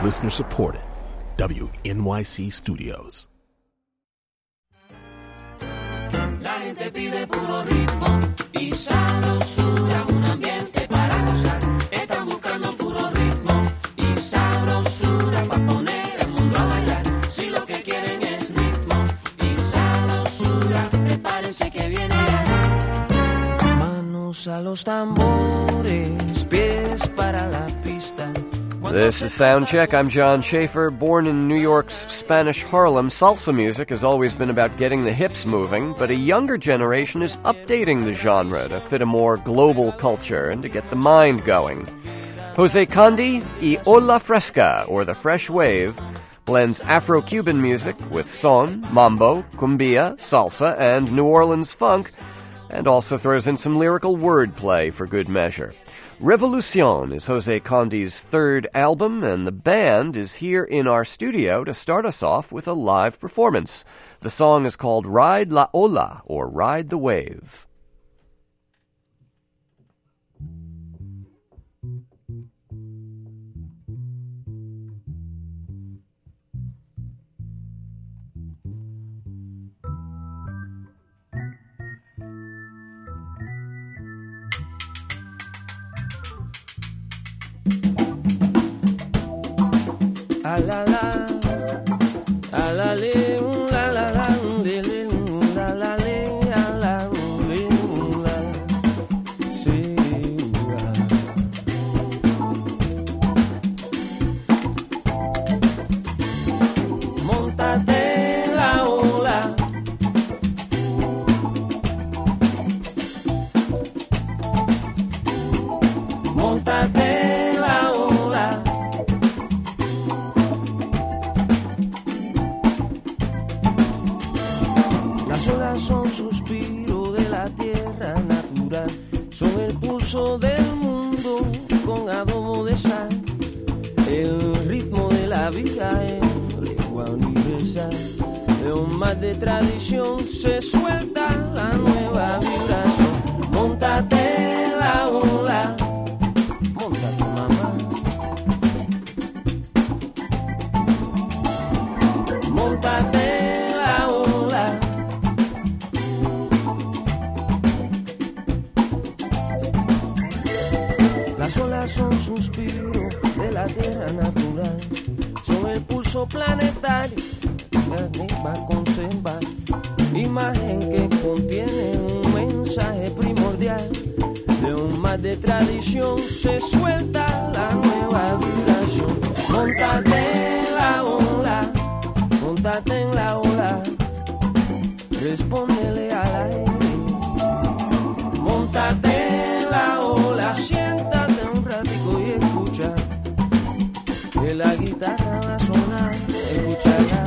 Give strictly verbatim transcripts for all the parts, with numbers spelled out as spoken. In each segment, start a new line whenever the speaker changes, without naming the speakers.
Listener supported. W N Y C Studios.
La gente pide puro ritmo y sabrosura, un ambiente para gozar. Están buscando puro ritmo y sabrosura para poner el mundo a bailar. Si lo que quieren es ritmo y sabrosura, prepárense que viene ya. Manos a los tambores, pies para la pista.
This is Soundcheck. I'm John Schaefer. Born in New York's Spanish Harlem, salsa music has always been about getting the hips moving, but a younger generation is updating the genre to fit a more global culture and to get the mind going. Jose Candy y Ola Fresca, or the Fresh Wave, blends Afro-Cuban music with son, mambo, cumbia, salsa, and New Orleans funk, and also throws in some lyrical wordplay for good measure. Revolucion is Jose Candy's third album, and the band is here in our studio to start us off with a live performance. The song is called Ride la Ola, or Ride the Wave.
A la la, a la le, la la la, le le, la la le, a la le, la, sí, la. Móntate en la ola, móntate en la ola. Las olas son suspiro de la tierra natural, son el pulso del mundo con adobo de sal, el ritmo de la vida en lengua universal. De un mar de tradición se suelta la nueva vibración. Móntate en la ola, móntate mamá, móntate en la ola. Las olas son suspiro de la tierra natural, son el pulso planetario que va a conservar, imagen que contiene un mensaje primordial. De un mar de tradición se suelta la nueva vibración. Móntate en la ola, móntate en la ola, respóndele al aire. Móntate en la ola, siéntate un ratico y escucha que la guitarra va a sonar, escúchala.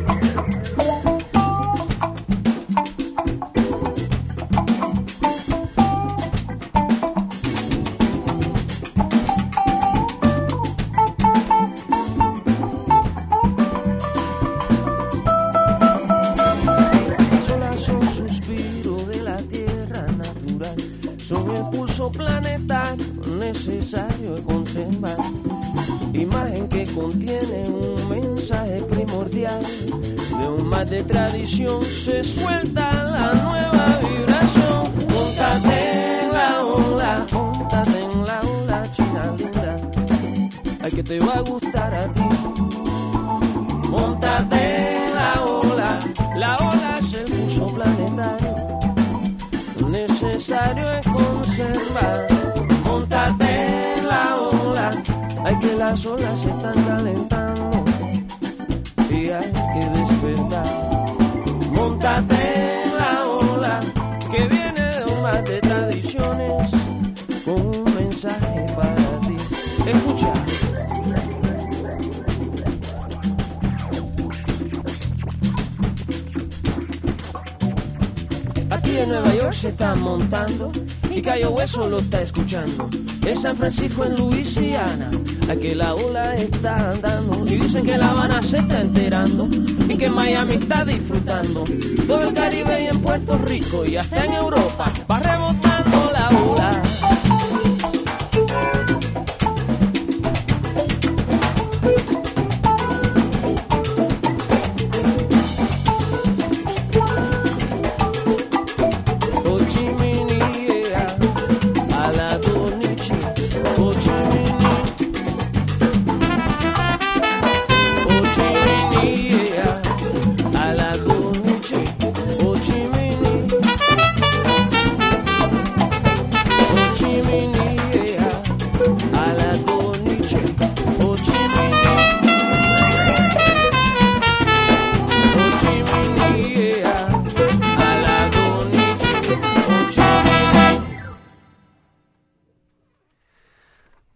Las olas son suspiro de la tierra natural, son el pulso planetario necesario de conservar, imagen que contiene un mensaje primordial. De un mar de tradición se suelta la nueva vibración. Móntate en la ola, móntate en la ola, china linda, ay que te va a gustar a ti. Móntate en la ola, la ola es el pulso planetario necesario es conservar. Móntate en la ola, hay que las olas se están calentando y hay que despertar. Móntate en la ola, que viene de un mar de tradiciones, con un mensaje para ti. Escucha. Aquí en Nueva York se están montando y Cayo Hueso lo está escuchando. En San Francisco, en Luisiana, aquí la ola está andando. Y dicen que La Habana se está enterando y que Miami está disfrutando. Todo el Caribe y en Puerto Rico y hasta en Europa va rebotando la ola.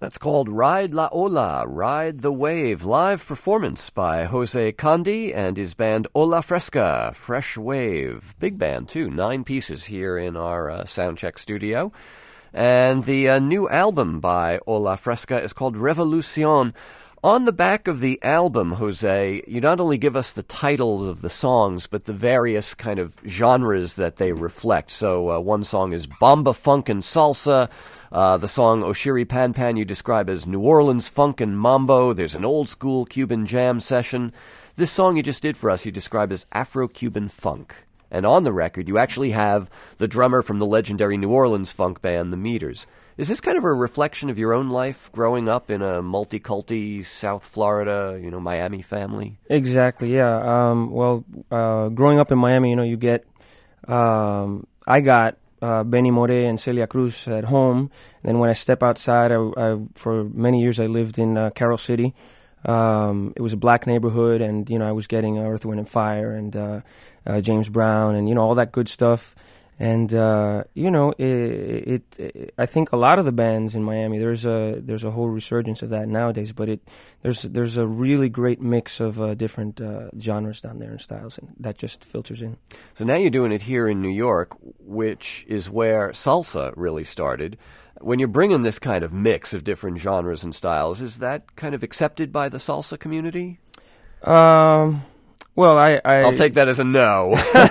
That's called Ride La Ola, Ride the Wave, live performance by Jose Candy and his band Ola Fresca, Fresh Wave. Big band, too, nine pieces here in our uh, Soundcheck studio. And the uh, new album by Ola Fresca is called Revolucion. On the back of the album, Jose, you not only give us the titles of the songs, but the various kind of genres that they reflect. So uh, one song is Bomba Funk and Salsa. Uh, the song Oshiri Pan Pan you describe as New Orleans Funk and Mambo. There's an old-school Cuban jam session. This song you just did for us you describe as Afro-Cuban Funk. And on the record, you actually have the drummer from the legendary New Orleans funk band, The Meters. Is this kind of a reflection of your own life growing up in a multi-culti South Florida, you know, Miami family?
Exactly, yeah. Um, well, uh, growing up in Miami, you know, you get, um, I got uh, Benny More and Celia Cruz at home. And then when I step outside, I, I, for many years I lived in uh, Carroll City. Um, it was a black neighborhood, and, you know, I was getting Earth, Wind and Fire and uh, uh, James Brown and, you know, all that good stuff. And uh, you know, it, it, it. I think a lot of the bands in Miami, there's a there's a whole resurgence of that nowadays. But it there's there's a really great mix of uh, different uh, genres down there and styles, and that just filters in.
So now you're doing it here in New York, which is where salsa really started. When you're bringing this kind of mix of different genres and styles, is that kind of accepted by the salsa community?
Um. Well, I, I
I'll take that as a no.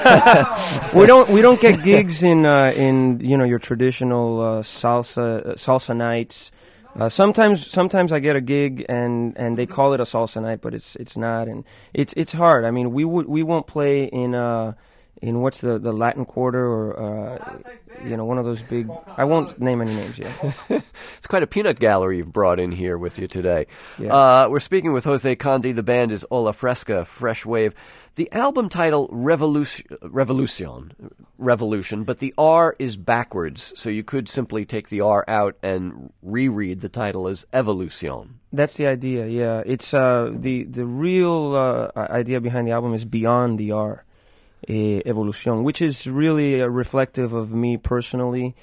we don't we don't get gigs in uh, in you know your traditional uh, salsa uh, salsa nights. Uh, sometimes sometimes I get a gig and, and they call it a salsa night, but it's it's not, and it's it's hard. I mean, we would we won't play in uh in what's the, the Latin Quarter or uh, you know one of those big. I won't name any names yet.
It's quite a peanut gallery you've brought in here with you today.
Yeah.
Uh, we're speaking with Jose Candy. The band is Ola Fresca, Fresh Wave. The album title Revolution, Revolution, Revolution, but the R is backwards, so you could simply take the R out and reread the title as Evolution.
That's the idea. Yeah, it's uh, the the real uh, idea behind the album is beyond the R. Uh, Evolution, which is really uh, reflective of me personally.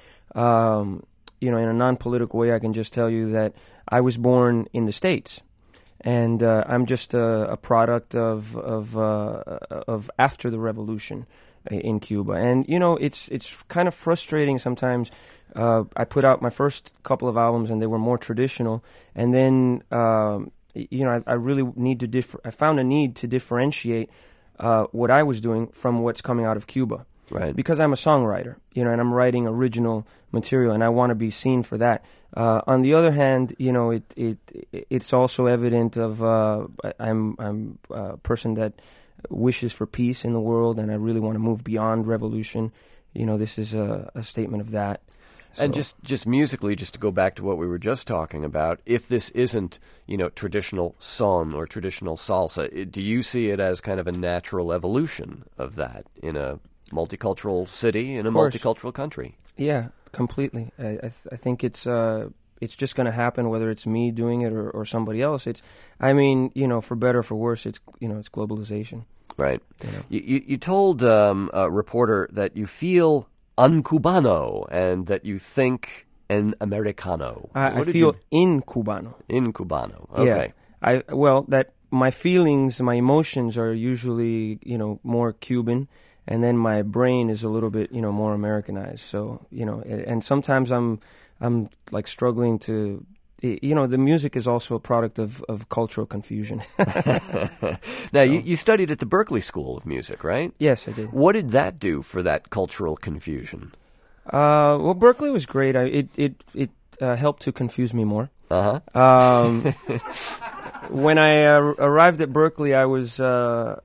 Um, you know, in a non-political way, I can just tell you that I was born in the States, and uh, I'm just a, a product of of uh, of after the revolution in Cuba. And you know, it's it's kind of frustrating sometimes. Uh, I put out my first couple of albums, and they were more traditional, and then um, you know, I, I really need to differ. I found a need to differentiate Uh, what I was doing from what's coming out of Cuba.
Right.
Because I'm a songwriter, you know, and I'm writing original material, and I want to be seen for that. Uh, on the other hand, you know, it it it's also evident of uh, I'm I'm a person that wishes for peace in the world, and I really want to move beyond revolution. You know, this is a, a statement of that. So.
And just, just musically, just to go back to what we were just talking about, if this isn't, you know, traditional son or traditional salsa, it, do you see it as kind of a natural evolution of that in a multicultural city, in a multicultural country?
Yeah, completely. I, I, th- I think it's uh, it's just going to happen whether it's me doing it or, or somebody else. It's, I mean, you know, for better or for worse, it's you know, it's globalization.
Right.
You know?
You, you, you told um, a reporter that you feel un-Cubano and that you think an Americano.
I, I feel you... in Cubano.
In Cubano. Okay.
Yeah. I well that my feelings, my emotions are usually, you know, more Cuban, and then my brain is a little bit, you know, more Americanized. So, you know, and sometimes I'm I'm like struggling to you know, the music is also a product of, of cultural confusion.
Now, so. you, you studied at the Berklee School of Music, right?
Yes, I did.
What did that do for that cultural confusion?
Uh, well, Berklee was great. I, it it it uh, helped to confuse me more.
Uh huh.
Um, when I uh, arrived at Berklee, I was uh,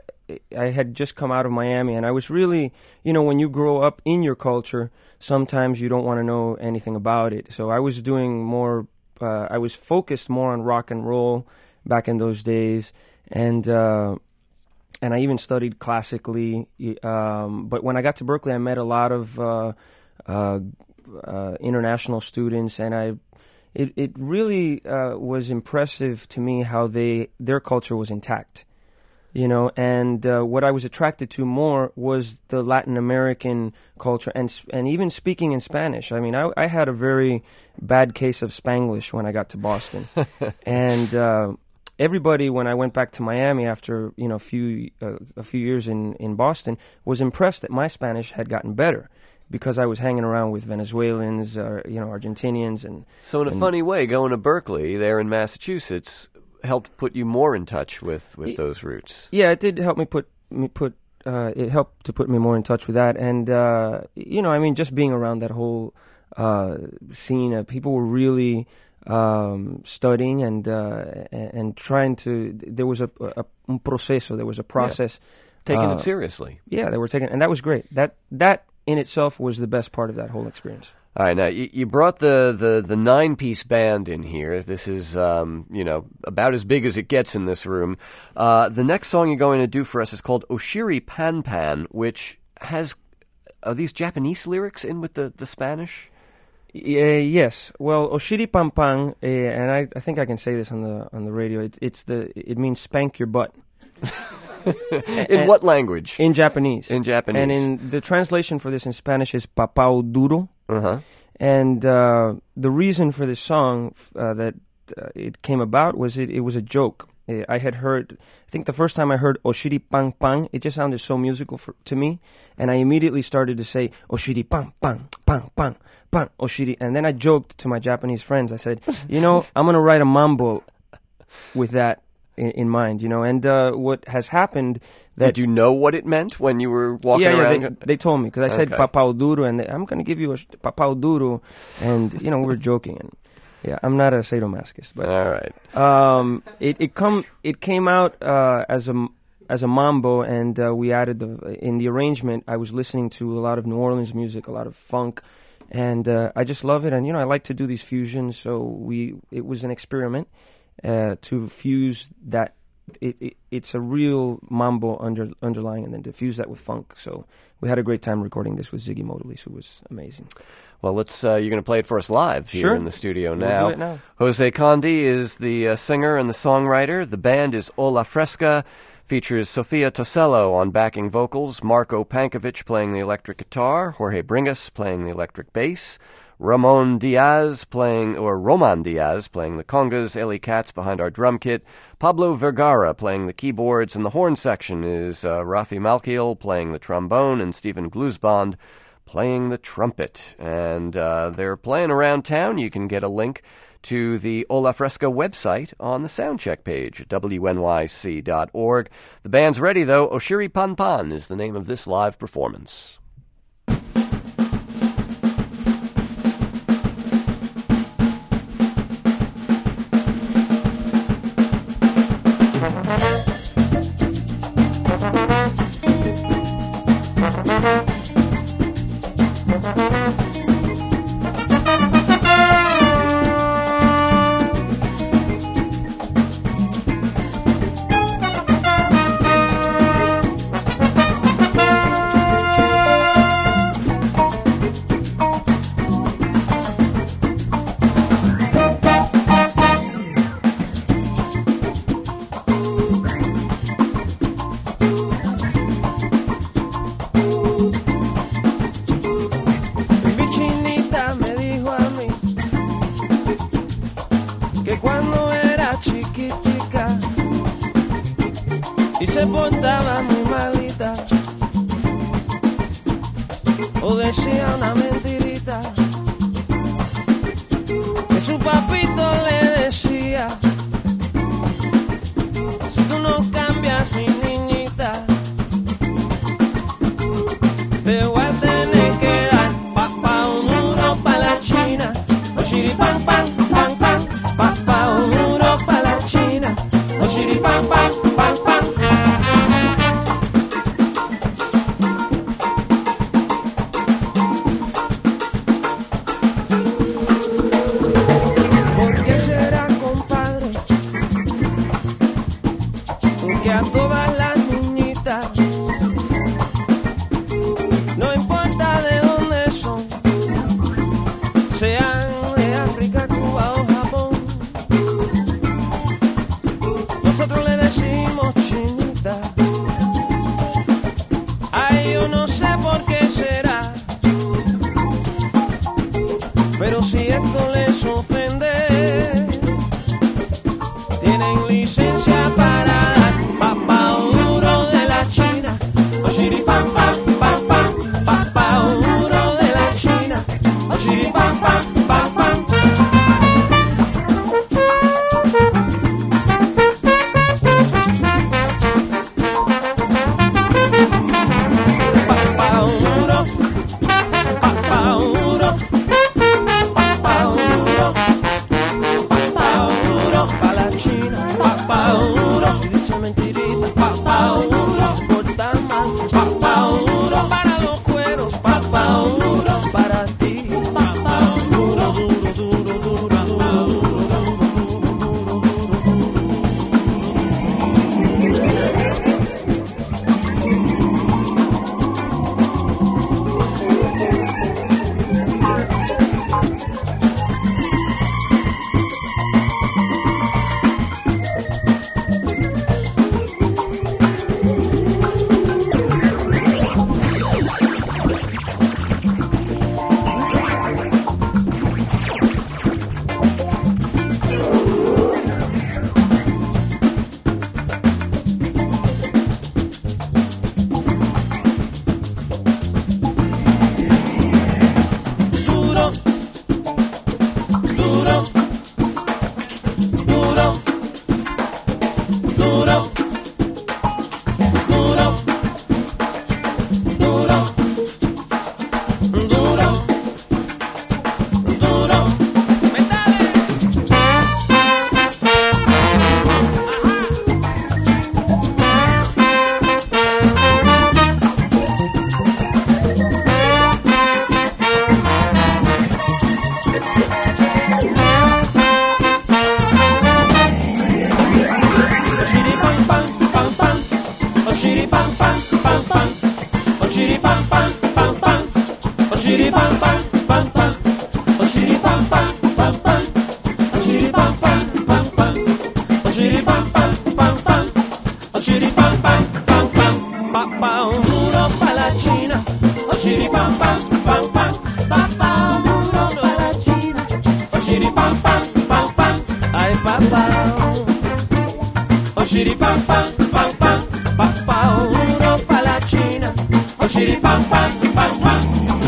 I had just come out of Miami, and I was really, you know, when you grow up in your culture, sometimes you don't want to know anything about it. So I was doing more. Uh, I was focused more on rock and roll back in those days, and uh, and I even studied classically. Um, but when I got to Berklee, I met a lot of uh, uh, uh, international students, and I it it really uh, was impressive to me how they their culture was intact. You know, and uh, what I was attracted to more was the Latin American culture, and and even speaking in Spanish. I mean, I, I had a very bad case of Spanglish when I got to Boston, and uh, everybody, when I went back to Miami after you know a few uh, a few years in, in Boston, was impressed that my Spanish had gotten better because I was hanging around with Venezuelans, uh, you know, Argentinians, and
so in a
and,
funny way, going to Berkeley there in Massachusetts helped put you more in touch with, with
it,
those roots.
Yeah, it did help me put me put. Uh, it helped to put me more in touch with that, and uh, you know, I mean, just being around that whole uh, scene, uh, people were really um, studying and uh, and trying to. There was a, a un proceso. There was a process,
yeah. taking
uh,
it seriously.
Yeah, they were taking, and that was great. That that in itself was the best part of that whole experience.
All right, now you, you brought the, the, the nine-piece band in here. This is, um, you know, about as big as it gets in this room. Uh, the next song you're going to do for us is called Oshiri Pan Pan, which has, are these Japanese lyrics in with the, the Spanish?
Uh, yes. Well, Oshiri Pan Pan, uh, and I, I think I can say this on the on the radio. It, it's the it means spank your butt.
In and, what language?
In Japanese.
In Japanese.
And in the translation for this in Spanish is papao duro.
Uh-huh.
And uh, the reason for this song uh, that uh, it came about was it, it was a joke. I had heard, I think the first time I heard Oshiri Pan Pan, it just sounded so musical for, to me. And I immediately started to say, Oshiri Pan Pan, Pan Pan, Pan, Oshiri. And then I joked to my Japanese friends. I said, you know, I'm going to write a mambo with that in, in mind, you know. And uh, what has happened... That
Did you know what it meant when you were walking
yeah, yeah,
around?
They, they told me, because I said
okay.
papao duro, and they, I'm going to give you a papao duro. And, you know, we were joking. And yeah, I'm not a sadomasochist. But,
all right.
Um, it, it, come, it came out uh, as a... as a mambo, and uh, we added the in the arrangement. I was listening to a lot of New Orleans music, a lot of funk, and uh, I just love it. And you know, I like to do these fusions, so we it was an experiment uh, to fuse that. It, it it's a real mambo under underlying, and then to fuse that with funk. So we had a great time recording this with Ziggy Modelis, who was amazing.
Well, let's. Uh, you're going to play it for us live here
sure.
in the studio now.
We'll do it now.
Jose Condi is the uh, singer and the songwriter. The band is Ola Fresca. Features Sofia Tosello on backing vocals, Marco Pankovic playing the electric guitar, Jorge Bringas playing the electric bass, Ramon Diaz playing, or Roman Diaz playing the congas, Eli Katz behind our drum kit, Pablo Vergara playing the keyboards, and the horn section is uh, Rafi Malkiel playing the trombone, and Stephen Glusband playing the trumpet. And uh, they're playing around town. You can get a link to the Ola Fresca website on the Soundcheck page at W N Y C dot org. The band's ready, though. Oshiri Pan Pan is the name of this live performance.
Y se portaba muy malita, o decía una mentirita, que su papito le decía: si tú no cambias, mi niñita, te voy a tener que dar papá un duro pa' la China, o chiripán, pan, pan, pan, papá un duro pa' la China, o chiripán, pan, pan, pan. A todas las niñitas, no importa de dónde son, sean de África, Cuba o Japón. pam pam pam pam, ay papá. Oh shiri pam pam pam pam, papá Europa la China. Oh shiri pam pam pam pam.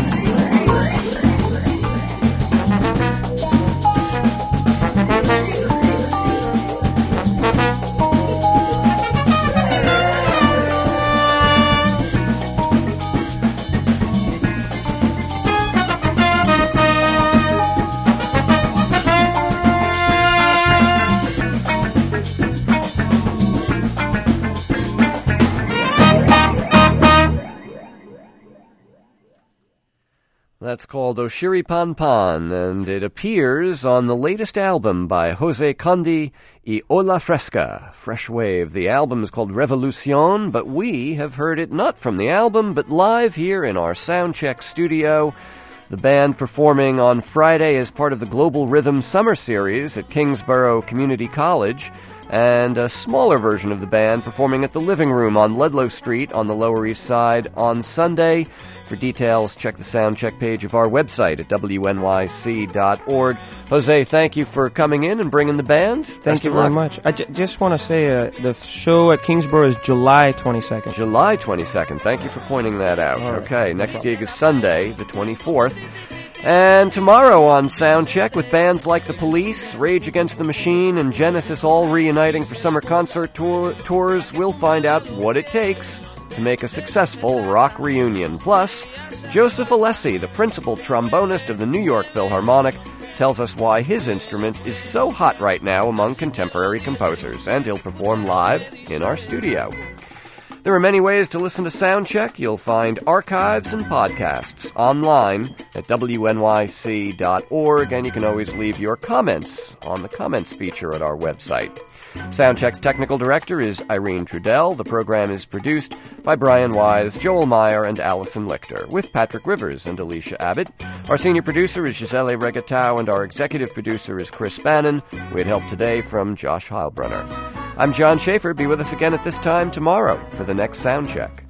That's called Oshiri Pan Pan, and it appears on the latest album by Jose Condi y Ola Fresca, Fresh Wave. The album is called Revolucion, but we have heard it not from the album, but live here in our Soundcheck studio. The band performing on Friday as part of the Global Rhythm Summer Series at Kingsborough Community College, and a smaller version of the band performing at the Living Room on Ludlow Street on the Lower East Side on Sunday. For details, check the Soundcheck page of our website at W N Y C dot org. Jose, thank you for coming in and bringing the band.
Thank
Best
you
of
very
luck.
much. I j- just want to say uh, the show at Kingsborough is July twenty-second.
July twenty-second. Thank you for pointing that out.
All right.
Okay, next gig is Sunday, the twenty-fourth. And tomorrow on Soundcheck, with bands like The Police, Rage Against the Machine, and Genesis all reuniting for summer concert tour- tours, we'll find out what it takes to make a successful rock reunion. Plus, Joseph Alessi, the principal trombonist of the New York Philharmonic, tells us why his instrument is so hot right now among contemporary composers, and he'll perform live in our studio. There are many ways to listen to Soundcheck. You'll find archives and podcasts online at W N Y C dot org, and you can always leave your comments on the comments feature at our website. Soundcheck's technical director is Irene Trudell. The program is produced by Brian Wise, Joel Meyer, and Allison Lichter, with Patrick Rivers and Alicia Abbott. Our senior producer is Gisele Regatau, and our executive producer is Chris Bannon. We had help today from Josh Heilbrunner. I'm John Schaefer. Be with us again at this time tomorrow for the next Soundcheck.